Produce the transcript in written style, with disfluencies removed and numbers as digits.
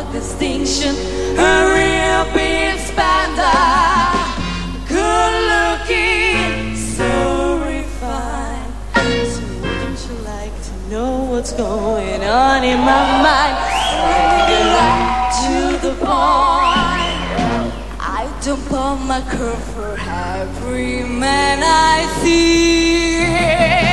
distinction, a real big spender, good looking, so refined. So wouldn't you like to know what's going on in my mind? Get right to the point. I don't pump my curve for every man I see.